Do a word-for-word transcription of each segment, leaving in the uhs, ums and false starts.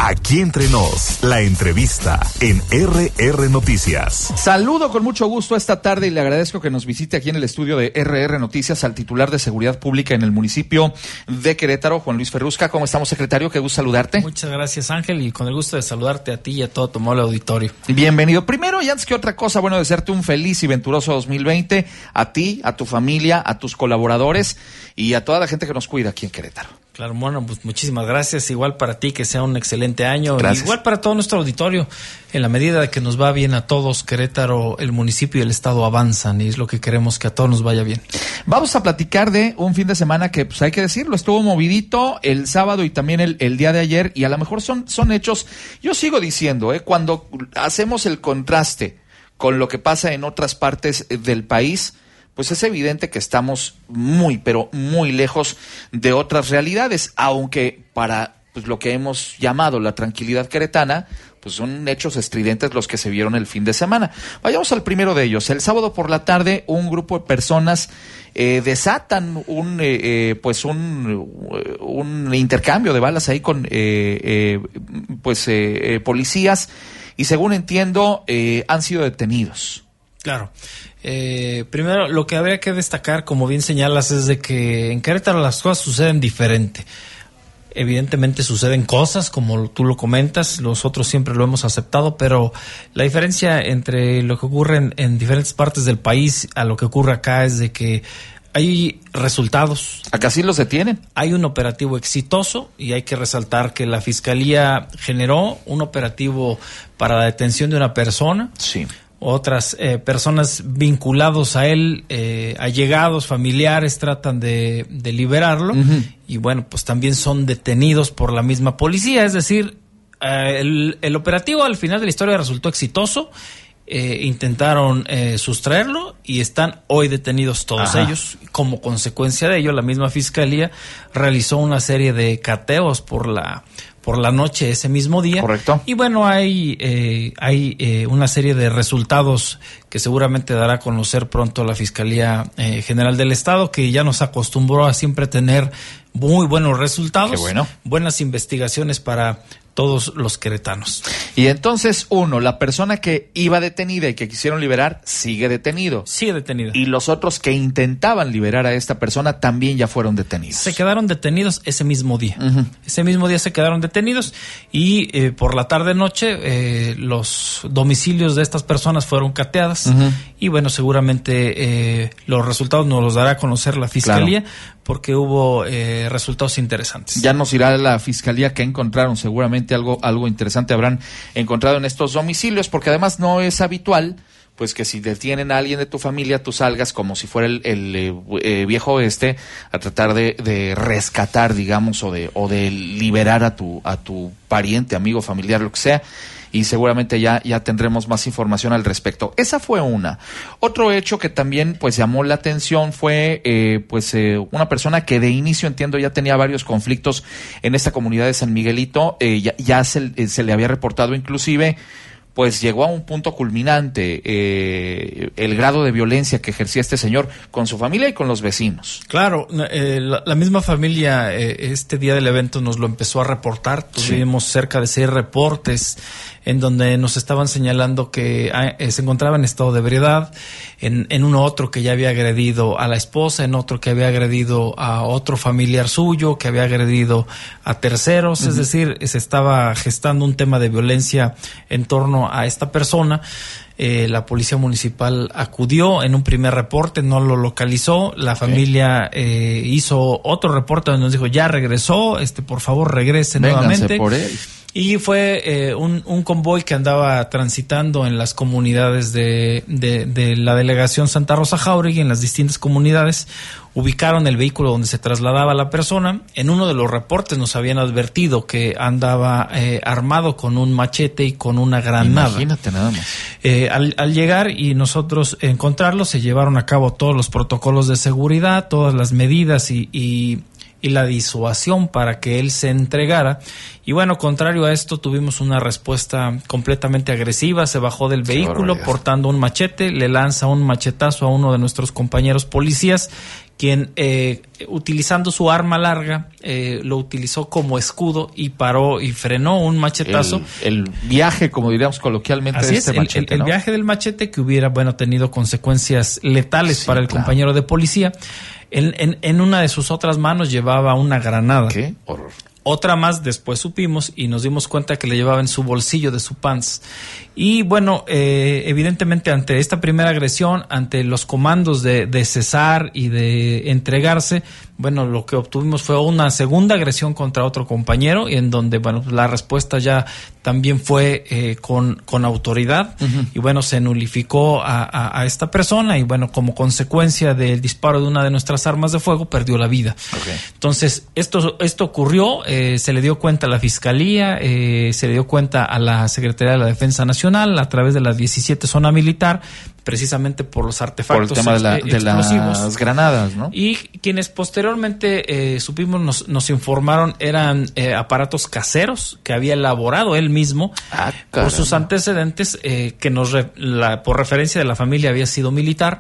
Aquí entre nos, la entrevista en R R Noticias. Saludo con mucho gusto esta tarde y le agradezco que nos visite aquí en el estudio de R R Noticias al titular de Seguridad Pública en el municipio de Querétaro, Juan Luis Ferrusca. ¿Cómo estamos, secretario? Qué gusto saludarte. Muchas gracias, Ángel, y con el gusto de saludarte a ti y a todo tu amable auditorio. Bienvenido. Primero y antes que otra cosa, bueno, desearte un feliz y venturoso dos mil veinte a ti, a tu familia, a tus colaboradores y a toda la gente que nos cuida aquí en Querétaro. Claro, bueno, pues muchísimas gracias. Igual para ti, que sea un excelente año. Gracias. Igual para todo nuestro auditorio. En la medida de que nos va bien a todos, Querétaro, el municipio y el estado avanzan y es lo que queremos, que a todos nos vaya bien. Vamos a platicar de un fin de semana que, pues hay que decirlo, estuvo movidito el sábado y también el, el día de ayer, y a lo mejor son, son hechos, yo sigo diciendo, eh, cuando hacemos el contraste con lo que pasa en otras partes del país, pues es evidente que estamos muy, pero muy lejos de otras realidades, aunque para pues, lo que hemos llamado la tranquilidad queretana, pues son hechos estridentes los que se vieron el fin de semana. Vayamos al primero de ellos. El sábado por la tarde, un grupo de personas eh, desatan un eh, eh, pues un, un intercambio de balas ahí con eh, eh, pues eh, eh, policías, y según entiendo, eh, han sido detenidos. Claro. Eh, primero, lo que habría que destacar, como bien señalas, es de que en Querétaro las cosas suceden diferente. Evidentemente suceden cosas, como tú lo comentas, nosotros siempre lo hemos aceptado, pero la diferencia entre lo que ocurre en, en diferentes partes del país a lo que ocurre acá es de que hay resultados. Acá sí los detienen. Hay un operativo exitoso y hay que resaltar que la Fiscalía generó un operativo para la detención de una persona. Sí. Otras eh, personas vinculados a él, eh, allegados, familiares, tratan de, de liberarlo. Uh-huh. Y bueno, pues también son detenidos por la misma policía. Es decir, eh, el, el operativo al final de la historia resultó exitoso. Eh, intentaron eh, sustraerlo y están hoy detenidos todos Ajá. ellos. Como consecuencia de ello, la misma Fiscalía realizó una serie de cateos por la por la noche ese mismo día. Correcto. Y bueno, hay eh, hay eh, una serie de resultados que seguramente dará a conocer pronto la Fiscalía eh, General del Estado, que ya nos acostumbró a siempre tener muy buenos resultados. Qué bueno. Buenas investigaciones para todos los queretanos. Y entonces, uno, la persona que iba detenida y que quisieron liberar, sigue detenido. Sigue detenida. Y los otros que intentaban liberar a esta persona también ya fueron detenidos. Se quedaron detenidos ese mismo día. Uh-huh. Ese mismo día se quedaron detenidos y eh, por la tarde-noche eh, los domicilios de estas personas fueron cateadas. Uh-huh. Y bueno, seguramente eh, los resultados nos los dará a conocer la Fiscalía, claro, porque hubo eh, resultados interesantes. Ya nos irá la Fiscalía que encontraron, seguramente algo algo interesante habrán encontrado en estos domicilios, porque además no es habitual pues que si detienen a alguien de tu familia, tú salgas como si fuera el, el eh, viejo oeste a tratar de, de rescatar, digamos, o de o de liberar a tu a tu pariente, amigo, familiar, lo que sea. Y seguramente ya, ya tendremos más información al respecto. Esa fue una. Otro hecho que también pues llamó la atención fue eh, pues eh, una persona que de inicio, entiendo, ya tenía varios conflictos en esta comunidad de San Miguelito. Eh, ya ya se, eh, se le había reportado inclusive, pues llegó a un punto culminante eh, el grado de violencia que ejercía este señor con su familia y con los vecinos. Claro, eh, la, la misma familia eh, este día del evento nos lo empezó a reportar. Tuvimos sí. cerca de seis reportes en donde nos estaban señalando que eh, se encontraba en estado de ebriedad, en, en uno otro que ya había agredido a la esposa, en otro que había agredido a otro familiar suyo, que había agredido a terceros. Uh-huh. Es decir, se estaba gestando un tema de violencia en torno a esta persona. Eh, la policía municipal acudió en un primer reporte, no lo localizó. La okay. familia eh, hizo otro reporte donde nos dijo, ya regresó, este por favor regrese nuevamente. Por él. Y fue eh, un, un convoy que andaba transitando en las comunidades de, de, de la delegación Santa Rosa Jáuregui, en las distintas comunidades. Ubicaron el vehículo donde se trasladaba la persona. En uno de los reportes nos habían advertido que andaba eh, armado con un machete y con una granada. Imagínate nada más. Eh, al, al llegar y nosotros encontrarlo, se llevaron a cabo todos los protocolos de seguridad, todas las medidas y, y, y la disuasión para que él se entregara. Y bueno, contrario a esto, tuvimos una respuesta completamente agresiva. Se bajó del vehículo portando un machete, le lanza un machetazo a uno de nuestros compañeros policías, quien eh, utilizando su arma larga eh, lo utilizó como escudo y paró y frenó un machetazo. El, el viaje, como diríamos coloquialmente, Así de es, este el, machete, el, ¿no? el viaje del machete que hubiera, bueno, tenido consecuencias letales Sí, para el claro. compañero de policía. En, en, en una de sus otras manos llevaba una granada. ¿Qué? Horror. Otra más después supimos y nos dimos cuenta que le llevaba en su bolsillo de su pants. Y bueno, eh, evidentemente ante esta primera agresión, ante los comandos de, de cesar y de entregarse, bueno, lo que obtuvimos fue una segunda agresión contra otro compañero, y en donde, bueno, la respuesta ya también fue eh, con, con autoridad. Uh-huh. Y bueno, se nulificó a, a, a esta persona y bueno, como consecuencia del disparo de una de nuestras armas de fuego, perdió la vida. Okay. Entonces, esto, esto ocurrió, eh, se le dio cuenta a la Fiscalía, eh, se le dio cuenta a la Secretaría de la Defensa Nacional a través de la diecisiete Zona Militar, precisamente por los artefactos por el tema de, la, ex, de las granadas, ¿no? Y quienes posteriormente eh, supimos, nos, nos informaron, eran eh, aparatos caseros que había elaborado él mismo. Ah, por sus antecedentes, eh, que nos re, la, por referencia de la familia había sido militar,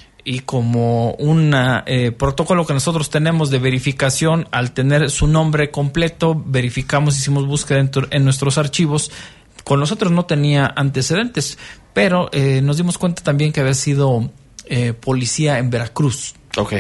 y como un eh, protocolo que nosotros tenemos de verificación, al tener su nombre completo, verificamos, hicimos búsqueda en, en nuestros archivos. Con nosotros no tenía antecedentes, pero eh, nos dimos cuenta también que había sido eh, policía en Veracruz. Ok.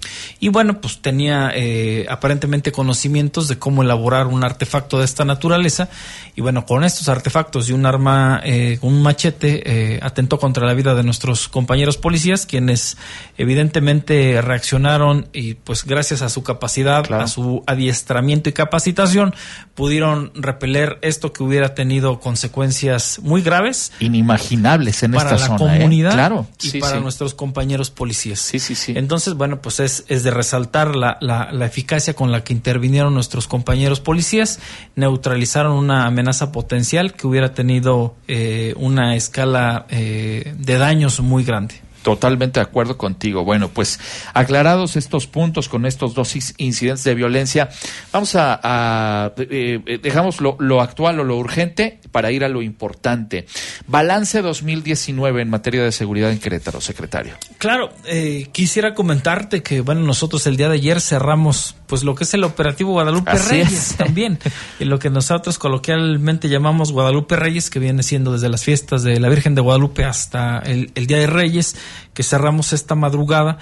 Y bueno, pues tenía eh, aparentemente conocimientos de cómo elaborar un artefacto de esta naturaleza. Y bueno, con estos artefactos y un arma, eh, un machete, eh, atentó contra la vida de nuestros compañeros policías, quienes evidentemente reaccionaron y pues gracias a su capacidad, claro, a su adiestramiento y capacitación, pudieron repeler esto que hubiera tenido consecuencias muy graves. Inimaginables en para esta la zona, comunidad, ¿eh? Claro. Y sí, para sí. nuestros compañeros policías. Sí, sí, sí. Entonces, bueno, pues es, es de resaltar la, la, la eficacia con la que intervinieron nuestros compañeros policías, neutralizaron una amenaza potencial que hubiera tenido eh, una escala eh, de daños muy grande. Totalmente de acuerdo contigo. Bueno, pues aclarados estos puntos con estos dos incidentes de violencia, vamos a, a eh, dejamos lo, lo actual o lo urgente para ir a lo importante. Balance dos mil diecinueve en materia de seguridad en Querétaro, secretario. Claro, eh, quisiera comentarte que, bueno, nosotros el día de ayer cerramos pues lo que es el operativo Guadalupe Así Reyes es. también, y lo que nosotros coloquialmente llamamos Guadalupe Reyes, que viene siendo desde las fiestas de la Virgen de Guadalupe hasta el, el Día de Reyes, que cerramos esta madrugada.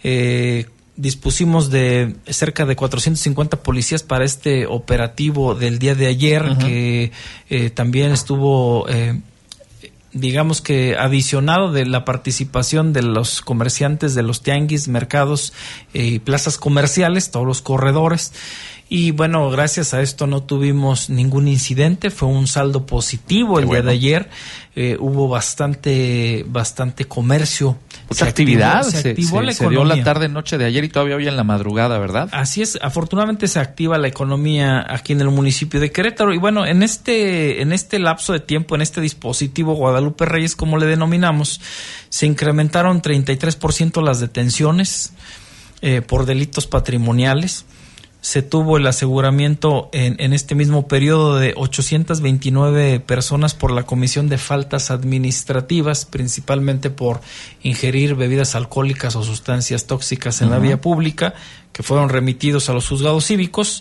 Eh, dispusimos de cerca de cuatrocientos cincuenta policías para este operativo del día de ayer, uh-huh, que eh, también estuvo eh, digamos que adicionado de la participación de los comerciantes de los tianguis, mercados y eh, plazas comerciales, todos los corredores. Y bueno, gracias a esto no tuvimos ningún incidente, fue un saldo positivo. Qué el bueno. Día de ayer eh, hubo bastante bastante comercio. Mucha actividad, activó, se, se, activó se, la se dio la tarde noche de ayer y todavía hoy en la madrugada, ¿verdad? Así es, afortunadamente se activa la economía aquí en el municipio de Querétaro. Y bueno, en este en este lapso de tiempo, en este dispositivo Guadalupe Reyes, como le denominamos, se incrementaron treinta y tres por ciento las detenciones eh, por delitos patrimoniales. Se tuvo el aseguramiento en, en este mismo periodo de ochocientas veintinueve personas por la comisión de faltas administrativas, principalmente por ingerir bebidas alcohólicas o sustancias tóxicas en uh-huh. la vía pública, que fueron remitidos a los juzgados cívicos.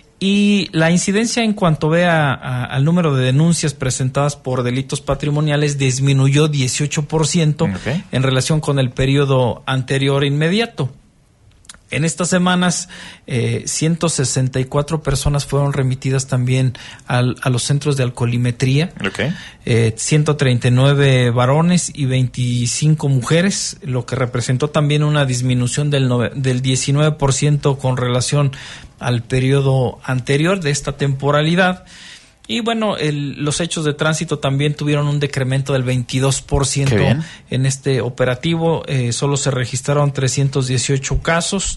Y la incidencia en cuanto vea a, al número de denuncias presentadas por delitos patrimoniales disminuyó dieciocho por ciento okay. en relación con el periodo anterior inmediato. En estas semanas, eh, ciento sesenta y cuatro personas fueron remitidas también al, a los centros de alcoholimetría. Okay. Eh, ciento treinta y nueve varones y veinticinco mujeres, lo que representó también una disminución del, nove, del diecinueve por ciento con relación al periodo anterior de esta temporalidad. Y bueno, el, los hechos de tránsito también tuvieron un decremento del veintidós por ciento en este operativo. Eh, solo se registraron trescientos dieciocho casos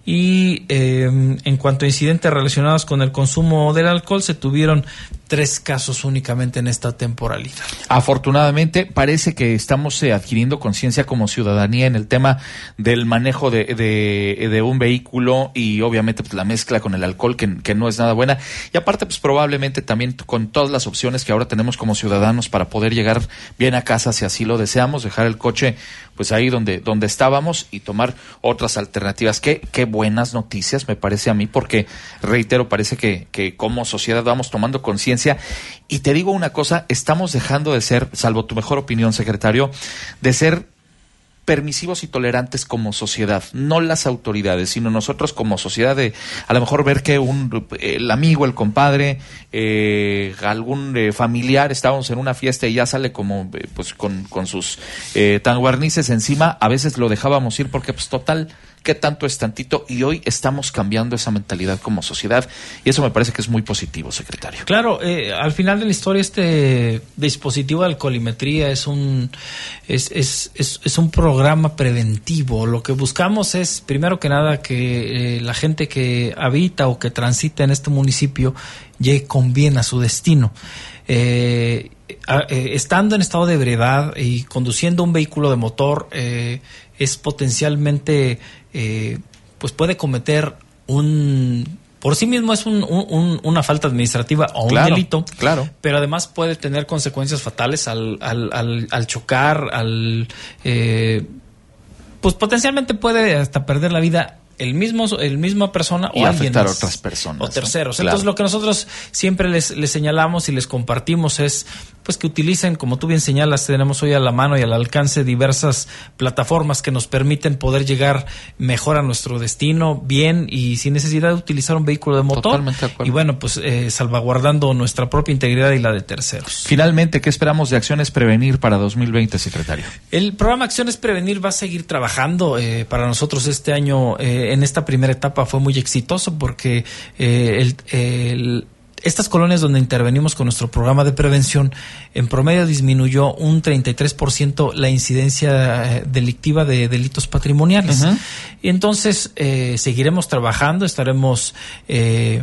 y eh, en cuanto a incidentes relacionados con el consumo del alcohol, se tuvieron tres casos únicamente en esta temporalidad. Afortunadamente, parece que estamos eh, adquiriendo conciencia como ciudadanía en el tema del manejo de, de, de un vehículo y obviamente pues, la mezcla con el alcohol, que, que no es nada buena. Y aparte, pues probablemente también con todas las opciones que ahora tenemos como ciudadanos para poder llegar bien a casa, si así lo deseamos, dejar el coche pues ahí donde, donde estábamos y tomar otras alternativas. Qué, qué buenas noticias, me parece a mí, porque, reitero, parece que, que como sociedad vamos tomando conciencia. Y te digo una cosa, estamos dejando de ser, salvo tu mejor opinión, secretario, de ser permisivos y tolerantes como sociedad, no las autoridades, sino nosotros como sociedad, de a lo mejor ver que un el amigo, el compadre, eh, algún eh, familiar, estábamos en una fiesta y ya sale como eh, pues con, con sus eh, tanguarnices encima, a veces lo dejábamos ir porque pues total, ¿qué tanto es tantito? Y hoy estamos cambiando esa mentalidad como sociedad y eso me parece que es muy positivo, secretario. Claro, eh, al final de la historia este dispositivo de alcoholimetría es un es, es, es, es un programa preventivo. Lo que buscamos es, primero que nada, que eh, la gente que habita o que transita en este municipio llegue con bien a su destino. Eh, eh, estando en estado de ebriedad y conduciendo un vehículo de motor, eh, es potencialmente, eh, pues puede cometer un, por sí mismo es un, un, una falta administrativa o claro, un delito, claro, pero además puede tener consecuencias fatales al, al, al, al chocar, al, eh, pues potencialmente puede hasta perder la vida el mismo el misma persona y o afectar alguien a otras personas o terceros. ¿No? Entonces claro. Lo que nosotros siempre les, les señalamos y les compartimos es pues que utilicen, como tú bien señalas, tenemos hoy a la mano y al alcance diversas plataformas que nos permiten poder llegar mejor a nuestro destino, bien y sin necesidad de utilizar un vehículo de motor. Totalmente de acuerdo. Y bueno, pues eh, salvaguardando nuestra propia integridad y la de terceros. Finalmente, ¿qué esperamos de Acciones Prevenir para dos mil veinte, secretario? El programa Acciones Prevenir va a seguir trabajando. Eh, para nosotros este año, eh, en esta primera etapa, fue muy exitoso porque eh, el, el estas colonias donde intervenimos con nuestro programa de prevención, en promedio disminuyó un treinta y tres por ciento la incidencia delictiva de delitos patrimoniales. Uh-huh. Y entonces eh, seguiremos trabajando, estaremos eh,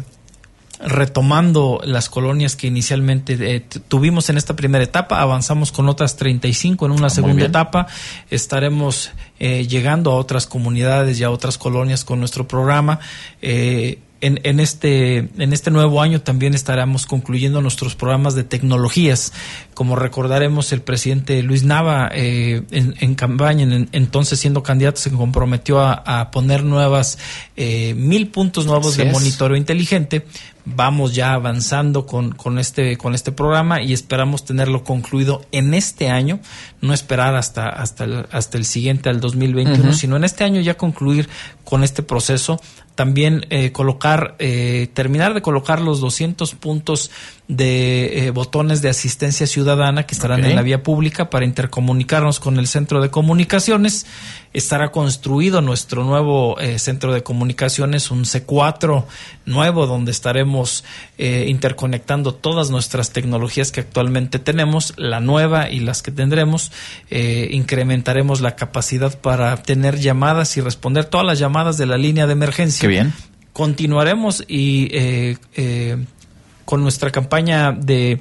retomando las colonias que inicialmente eh, tuvimos en esta primera etapa, avanzamos con otras treinta y cinco en una ah, segunda etapa, estaremos eh, llegando a otras comunidades y a otras colonias con nuestro programa. Eh, En, en este en este nuevo año también estaremos concluyendo nuestros programas de tecnologías. Como recordaremos, el presidente Luis Nava eh, en, en campaña, en, entonces siendo candidato, se comprometió a, a poner nuevas eh, mil puntos nuevos Así de es. monitoreo inteligente. Vamos ya avanzando con, con este con este programa y esperamos tenerlo concluido en este año, no esperar hasta hasta el, hasta el siguiente, al dos mil veintiuno, uh-huh. sino en este año ya concluir con este proceso. También eh, colocar, eh, terminar de colocar los doscientos puntos de eh, botones de asistencia ciudadana que estarán okay. en la vía pública para intercomunicarnos con el centro de comunicaciones. Estará construido nuestro nuevo eh, centro de comunicaciones, un C cuatro nuevo, donde estaremos eh, interconectando todas nuestras tecnologías que actualmente tenemos, la nueva y las que tendremos. Eh, incrementaremos la capacidad para tener llamadas y responder todas las llamadas de la línea de emergencia. Qué bien. Continuaremos y eh, eh, con nuestra campaña de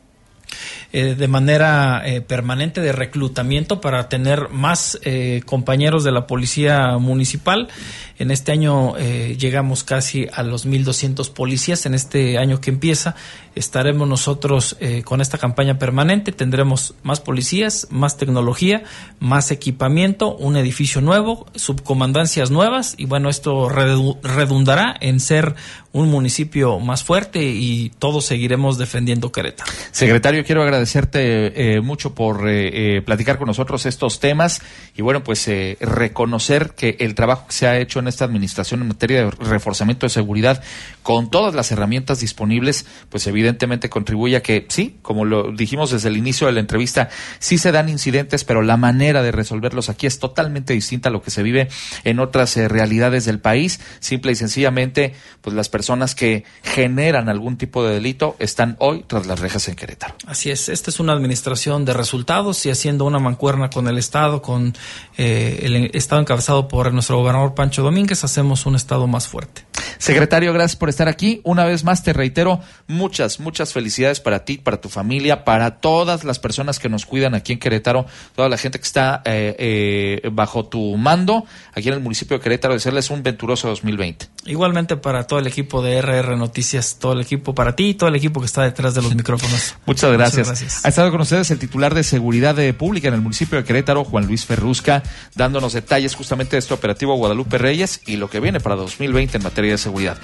Eh, de manera eh, permanente de reclutamiento para tener más eh, compañeros de la policía municipal. En este año eh, llegamos casi a los mil doscientos policías. En este año que empieza estaremos nosotros eh, con esta campaña permanente. Tendremos más policías, más tecnología, más equipamiento, un edificio nuevo, subcomandancias nuevas y bueno, esto redundará en ser un municipio más fuerte y todos seguiremos defendiendo Querétaro. Secretario, quiero agradecerte eh, mucho por eh, eh, platicar con nosotros estos temas y bueno, pues eh, reconocer que el trabajo que se ha hecho en esta administración en materia de reforzamiento de seguridad con todas las herramientas disponibles, pues evidentemente contribuye a que sí, como lo dijimos desde el inicio de la entrevista, sí se dan incidentes, pero la manera de resolverlos aquí es totalmente distinta a lo que se vive en otras eh, realidades del país. Simple y sencillamente, pues las personas que generan algún tipo de delito están hoy tras las rejas en Querétaro. Así es. esta es una administración de resultados y haciendo una mancuerna con el Estado, con eh, el Estado encabezado por nuestro gobernador Pancho Domínguez, hacemos un Estado más fuerte. Secretario, gracias por estar aquí. Una vez más te reitero, muchas, muchas felicidades para ti, para tu familia, para todas las personas que nos cuidan aquí en Querétaro, toda la gente que está eh, eh, bajo tu mando aquí en el municipio de Querétaro, desearles un venturoso dos mil veinte. Igualmente para todo el equipo de R R Noticias, todo el equipo para ti y todo el equipo que está detrás de los micrófonos. Muchas gracias. Muchas gracias. Ha estado con ustedes el titular de Seguridad Pública en el municipio de Querétaro, Juan Luis Ferrusca, dándonos detalles justamente de este operativo Guadalupe Reyes y lo que viene para dos mil veinte en materia de seguridad.